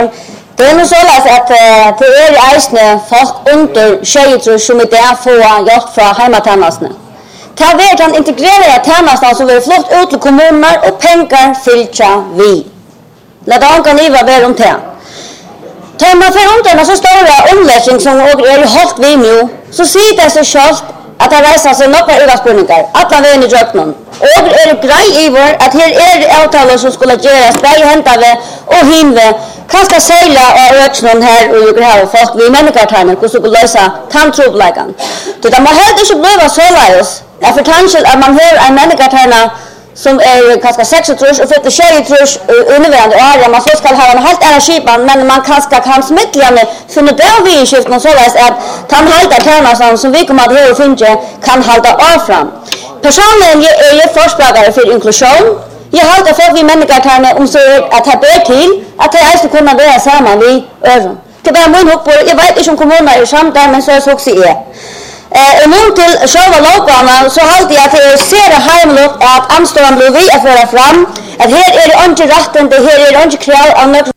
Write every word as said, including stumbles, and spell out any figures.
Det är nog så att det är eisne folk under tjejtror som är där får hjälp från hemmatjänsterna. Det har varit en integrerad tjänster som vill flott ut till kommuner och pengar fylltja vi. Låt ankan iva vara om det. Tar man för omtalen så stora omläggning som är hållt vi nu, så ser det sig självt att det reser sig några överspurningar. Alla vägen i djöknen. Och är det grej i vår att här är det avtalet som skulle göras bäg hämtade och hinve. Kanske sälja och öknen här och ju här och folk vi människotarmen hur skulle lösa tandtrobläggan. Det man helt inte blir så lejs. Jag för kanske att man hör en människotarna som är kanske sex trus och för tjugo trus undervärande area man så ska ha en helt annan skipan men man kanske kan smittliga finna där vi i skiften så läs att han håller tärna som vi kommer att höra finna kan hålla av fram. Personligen är jag förespråkare för inklusion. Jag har alltid fått vi människor om så att det ber till att det är att kunna vara samman vid öron. Det är bara min hopp på, jag vet inte om kommunerna är samt där men så är det också är. Eh, nu till själva lokalna så har jag att det ser det heimligt att Amsterdam blir vi att föra fram att här är det inte rätten, det här är det inte krav av något